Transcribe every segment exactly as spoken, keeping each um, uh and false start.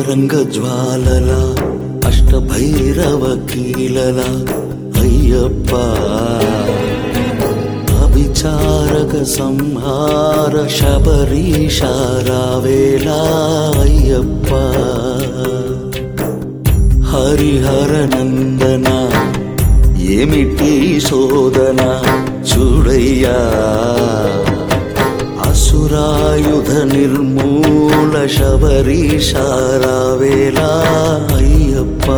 అంతరంగ జ్వాలల అష్టభైరవ కీలల అయ్యప్ప అభిచారక సంహార శబరీష రావేలా అయ్యప్ప హరిహర నందన ఏమిటి శోధన చూడయ్యా అసురాయుధ నిర్మూల శబరీష రావేలా అయ్యప్ప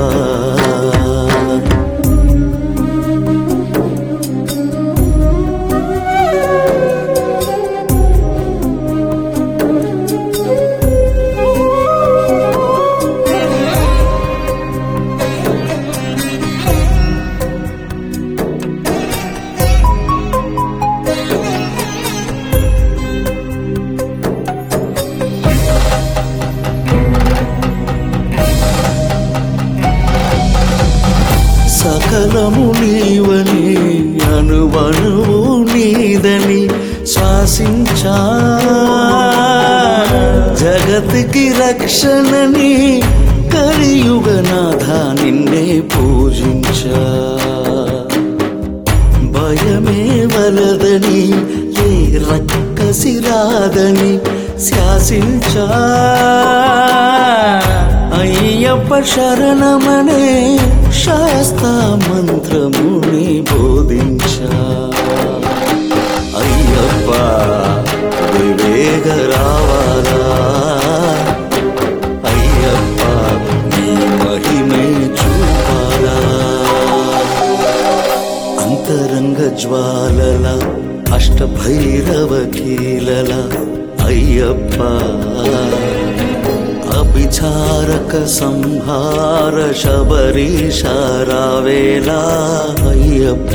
సకలము నీవని అనువనువు నీదని శ్వాసించా జగతికి రక్షణని కలియుగనాథ నిన్నే పూజించా భయమే వలదని ఏ రక్కసిరాదని శాసించా అయ్యప్ప శరణమనే శాస్తా మంత్రముని బోధించా అయ్యప్ప వివేక రావాలా అయ్యప్ప నీ మహిమే చూపాలా అంతరంగ జ్వాలల అష్టభైరవ కీలల అయ్యప్ప అభిచారక సంహార శబరీష రావేలా అయ్యప్ప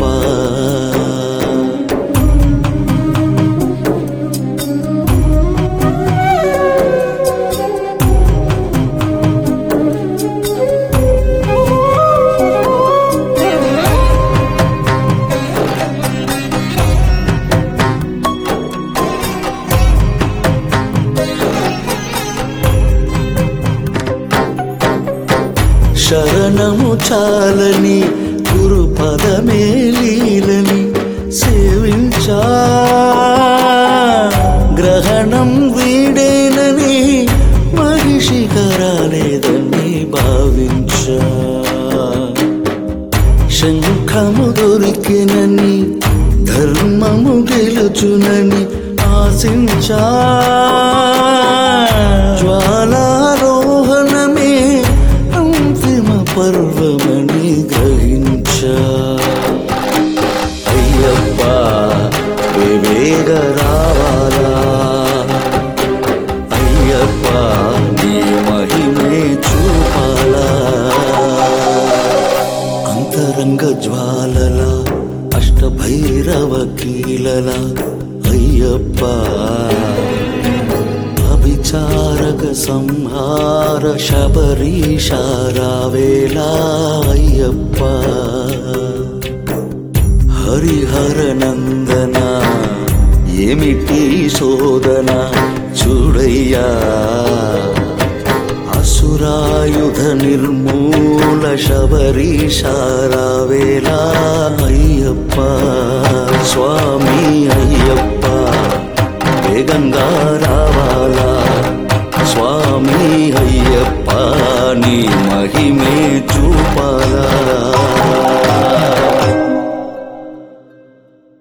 శరణము చాలని గురు పదమే లీలని సేవించా గ్రహణం వీడేనని మహిషిగా రాలేదని భావించా శంఖము దొరికినని ధర్మము గెలుచునని ఆశించా జ్వాలారోహణమే పర్వమని గ్రహించా అయ్యప్ప వివేక రావాలా అయ్యప్ప నీ మహిమే చూపాలా అంతరంగ జ్వాలల అష్టభైరవ కీలల అయ్యప్ప అభిచారక సంహార శబరీష రావేలా అయ్యప్ప హరిహర నందన ఏమిటి శోధన చూడయ్యా అసురాయుధ నిర్మూల శబరీష రావేలా అయ్యప్ప స్వామి అయ్యప్ప వేగంగా రావాలా స్వామి అయ్యప్ప నీ